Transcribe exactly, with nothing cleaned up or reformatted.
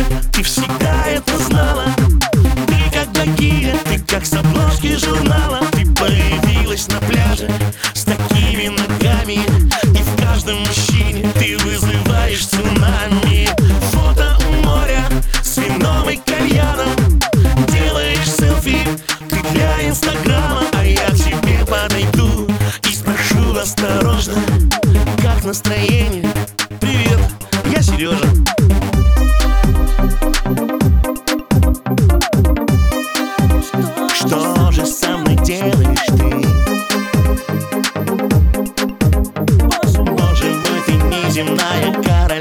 ты всегда это знала. Ты как богиня, ты как с обложки журнала. Ты появилась на пляже с такими ногами, и в каждом мужчине ты вызываешь цунами. Фото у моря с вином и кальяном, делаешь селфи ты для инстаграма. А я к тебе подойду и спрошу осторожно: как настроение? Привет, я Сережа. Что же со мной делаешь ты? Боже мой, ты неземная кара.